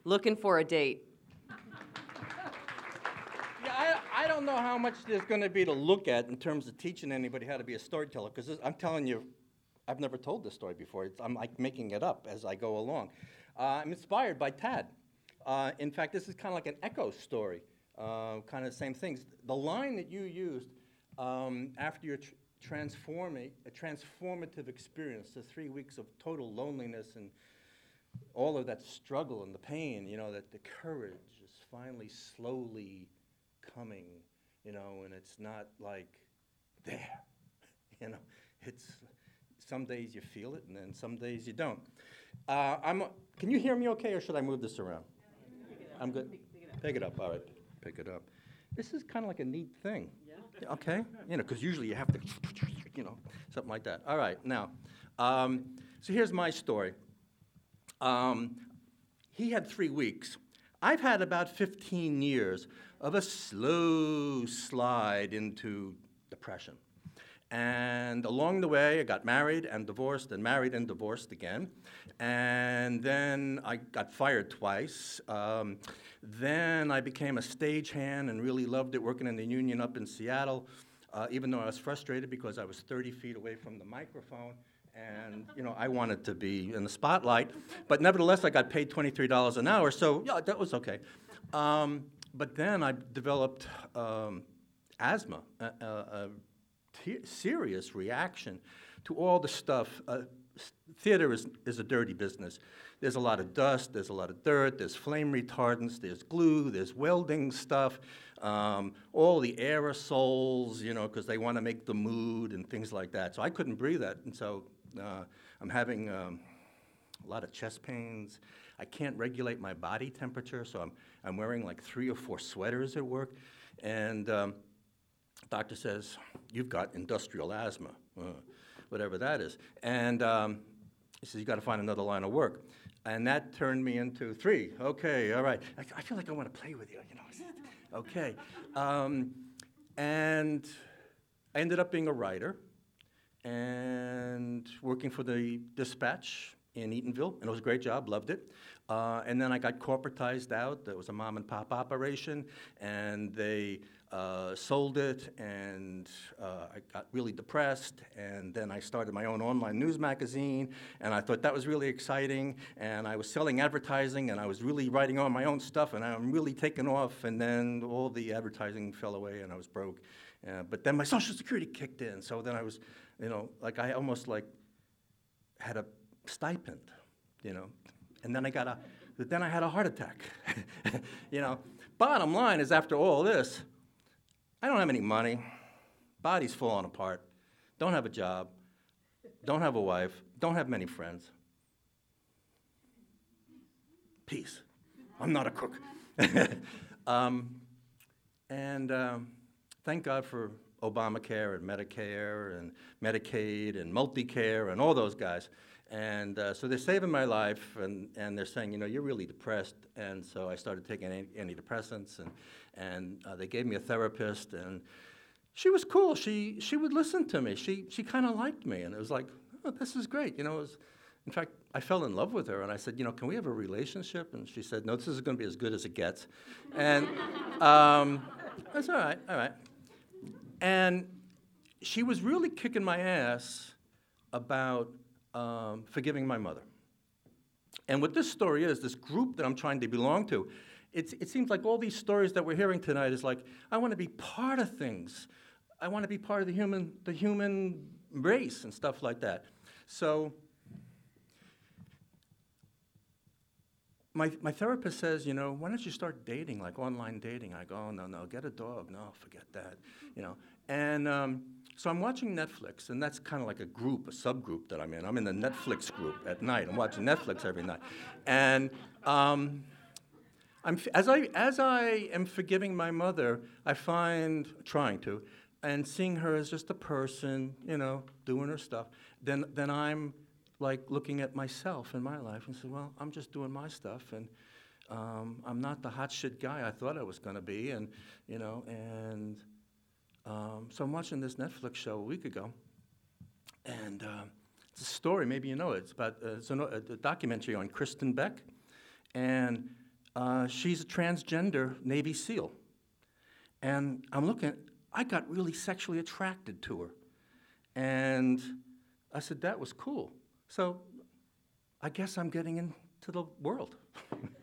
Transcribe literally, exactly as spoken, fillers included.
Looking for a date. Yeah, I, I don't know how much there's going to be to look at in terms of teaching anybody how to be a storyteller, because I'm telling you, I've never told this story before. It's, I'm like making it up as I go along. Uh, I'm inspired by Tad. Uh, in fact, this is kind of like an echo story, uh, kind of the same things. The line that you used um, after your tr- transforming, a transformative experience, the three weeks of total loneliness and all of that struggle and the pain, you know, that the courage is finally slowly coming, you know, and it's not like there, you know, it's some days you feel it and then some days you don't. Uh, I'm, can you hear me okay, or should I move this around? I'm good? Pick it up, all right, pick it up. This is kind of like a neat thing. Yeah. Okay, you know, because usually you have to, you know, something like that. All right, now, um, so here's my story. Um, he had three weeks. I've had about fifteen years of a slow slide into depression. And along the way, I got married and divorced and married and divorced again. And then I got fired twice. Um, then I became a stagehand and really loved it, working in the union up in Seattle, uh, even though I was frustrated because I was thirty feet away from the microphone. And, you know, I wanted to be in the spotlight. But nevertheless, I got paid twenty-three dollars an hour, so yeah, that was okay. Um, but then I developed um, asthma, a, a, a t- serious reaction to all the stuff. Uh, s- theater is, is a dirty business. There's a lot of dust, there's a lot of dirt, there's flame retardants, there's glue, there's welding stuff, um, all the aerosols, you know, because they want to make the mood and things like that. So I couldn't breathe that, and so uh, I'm having um, a lot of chest pains. I can't regulate my body temperature, so I'm, I'm wearing like three or four sweaters at work. And um, doctor says, you've got industrial asthma, uh, whatever that is. And um, he says, you got to find another line of work. And that turned me into three. Okay, all right. I, I feel like I want to play with you, you know. Okay. Um, and I ended up being a writer and working for the Dispatch in Eatonville, and it was a great job, loved it. Uh, and then I got corporatized out. There was a mom and pop operation, and they uh, sold it, and uh, I got really depressed, and then I started my own online news magazine, and I thought that was really exciting, and I was selling advertising, and I was really writing all my own stuff, and I'm really taking off, and then all the advertising fell away, and I was broke. Uh, but then my Social Security kicked in, so then I was, you know, like I almost like had a stipend, you know, and then I got a, then I had a heart attack, you know. Bottom line is, after all this, I don't have any money, body's falling apart, don't have a job, don't have a wife, don't have many friends. Peace. I'm not a crook. um, and um, thank God for Obamacare and Medicare and Medicaid and Multicare and all those guys. And uh, so they're saving my life, and, and they're saying, you know, you're really depressed. And so I started taking antidepressants, and, and uh, they gave me a therapist, and she was cool. She, she would listen to me. She, she kind of liked me, and it was like, oh, this is great. You know, it was, in fact, I fell in love with her, and I said, you know, can we have a relationship? And she said, no, this is going to be as good as it gets. And um, that's all right, all right. And she was really kicking my ass about um, forgiving my mother. And what this story is, this group that I'm trying to belong to, it's, it seems like all these stories that we're hearing tonight is like, I want to be part of things. I want to be part of the human, the human race and stuff like that. So my, my therapist says, you know, why don't you start dating, like online dating? I go, oh, no, no, get a dog. No, forget that, you know. And um, so I'm watching Netflix, and that's kind of like a group, a subgroup that I'm in. I'm in the Netflix group at night. I'm watching Netflix every night. And um, I'm, as, I, as I am forgiving my mother, I find, trying to, and seeing her as just a person, you know, doing her stuff, then, then I'm like looking at myself in my life and say, well, I'm just doing my stuff, and um, I'm not the hot shit guy I thought I was going to be, and, you know, and um, so I'm watching this Netflix show a week ago, and uh, it's a story, maybe you know it, it's about, uh, it's a, a documentary on Kristen Beck, and Uh, she's a transgender Navy SEAL. And I'm looking, I got really sexually attracted to her. And I said, that was cool. So I guess I'm getting into the world.